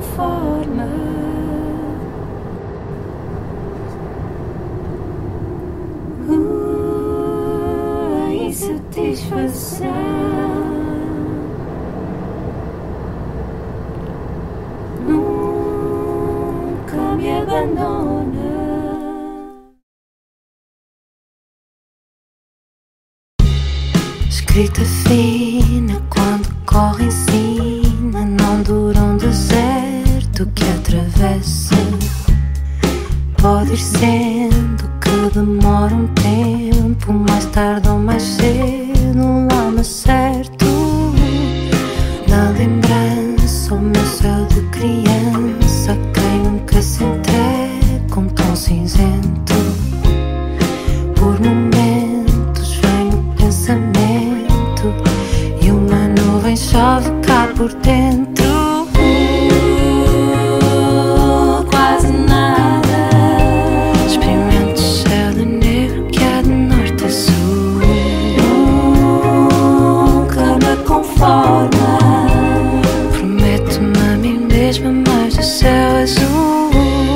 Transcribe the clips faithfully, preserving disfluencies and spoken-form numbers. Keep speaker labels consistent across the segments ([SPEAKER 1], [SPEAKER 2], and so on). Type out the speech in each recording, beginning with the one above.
[SPEAKER 1] conforma. Uh, a insatisfação nunca me abandona. Escrita fina quando corre ensina, não dura um deserto que atravessa. Pode ir sendo que demora um tempo, mais tarde ou mais cedo, um lama certo. Na lembrança, o meu céu de criança, quem nunca se entrega com tom cinzento. Por momentos vem o pensamento e uma nuvem chove cá por dentro. Uh, quase nada. Experimento o céu de negro que há de norte a sul. Nunca me conforma. Prometo-me a mim mesma mais do céu azul.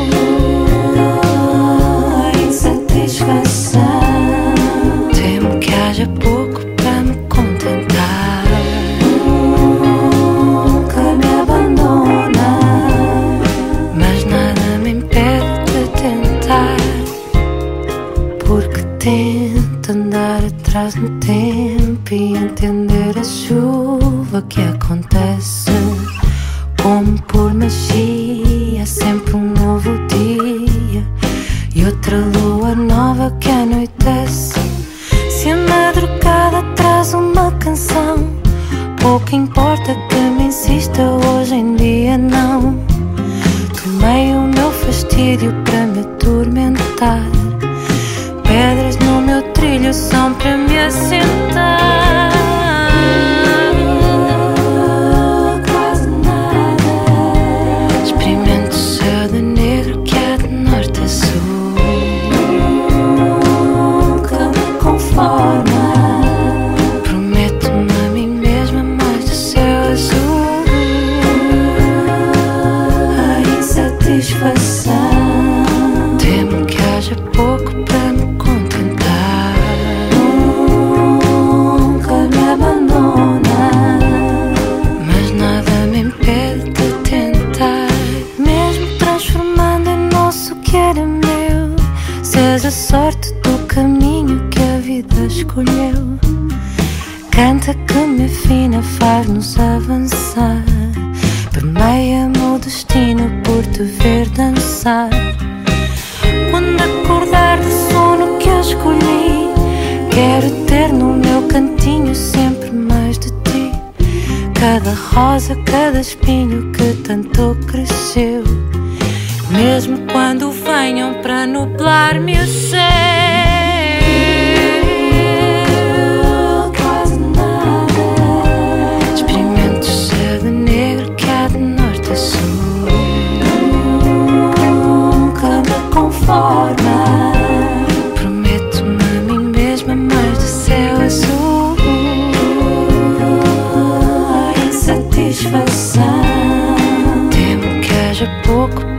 [SPEAKER 1] A insatisfação. Temo que haja pouco para me contentar. Nunca me abandona, mas nada me impede de tentar. Porque tento andar atrás no tempo e entender a chuva que acontece. Como por magia, sempre um novo dia e outra lua nova que anoitece. Se a madrugada traz uma canção, pouco importa que me insista, hoje em dia não. Tomei o meu fastídio para me atormentar. Pedras no meu trilho são para me assentar. Quase nada. Experimento o céu de negro que há de norte a sul. Nunca me conforma. Prometo-me a mim mesma mais do céu azul. A insatisfação. Temo que haja pouco para me contentar. Nunca me abandona, mas nada me impede de tentar. Mesmo transformando em nosso que era meu, seja a sorte do caminho que a vida escolheu. Canta que me afina, faz-nos avançar. Permeia-me o destino por te ver dançar. Quando acordar do sono que eu escolhi, quero ter no meu cantinho sempre mais de ti. Cada rosa, cada espinho que tanto cresceu, mesmo quando venham para nublar-me o céu. Quase nada. Experimento o céu de negro que há de norte a sul. Nunca me conforma. Prometo-me a mim mesma mais do céu azul. A insatisfação. Temo que haja pouco